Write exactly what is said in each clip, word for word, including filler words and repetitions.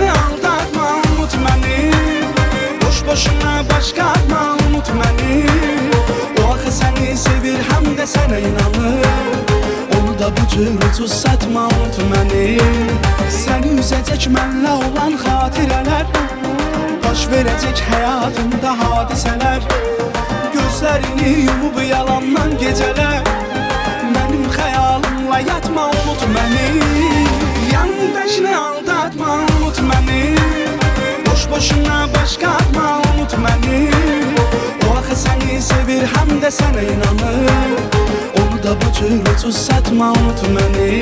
dəşini aldatma, unut məni. Boş boşuna başqa atma, unut məni. O axı səni sevir, həm də sənə inanır. Onu da bu cür ucuz satma, unut məni. Səni üzəcək mənlə olan xatirələr, baş verəcək həyatımda hadisələr. Gözlərini yumub yalandan gecələr, mənim xəyalımla yatma, unut məni. Yandakini aldatma, unut məni. Boş boşuna başqa atma, unut məni. O axı səni sevir, həm də sənə inanır. Onu da bu cür ucuz satma, unut məni.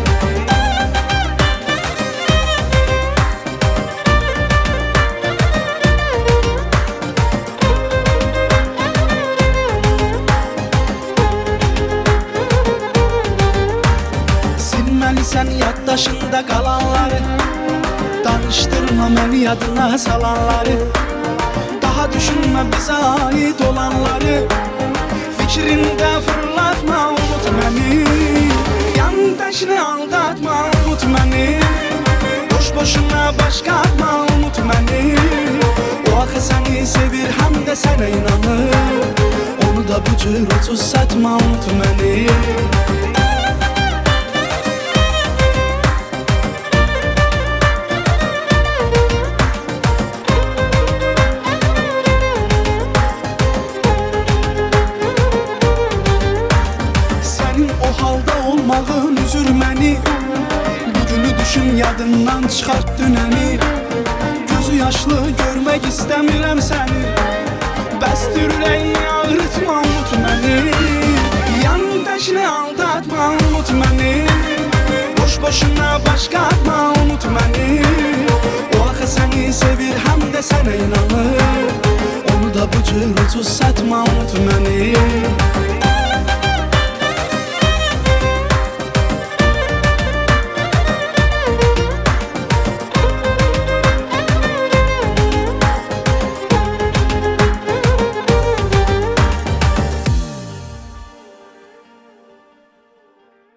Sən yaddaşında qalanları, danışdırma məni yadına salanları. Daha düşünmə bizə aid olanları, fikrində fırlatma, unut məni. Yandakini aldatma, unut məni. Boş boşuna başqa atma, unut məni. O axı səni sevir, həm də sənə inanır. Onu da bu cür ucuz satma, unut məni. Səni o halda olmağın üzür məni. Gücünü düşün yadından çıxart dünəni. Gözü yaşlı görmək istəmirəm səni. Bəsdir ürəyin ağrıtma, unut məni. Yandakini aldatma, unut məni. Boş boşuna başqa atma, unut məni. O axı səni sevir, həm də sənə inanır. Onu da bu cür ucuz satma, unut məni. Sənin o halda olmağın üzür məni. Bugünü düşün yadından çıxart dünəni. Gözü yaşlı görmək istəmirəm səni. Bəsdir ürəyin ağrıtma, unut məni. Yandakini aldatma, unut məni. Boş boşuna başqa atma, unut məni. O axı səni sevir, həm də sənə inanır. Onu da bu cür ucuz satma, unut məni.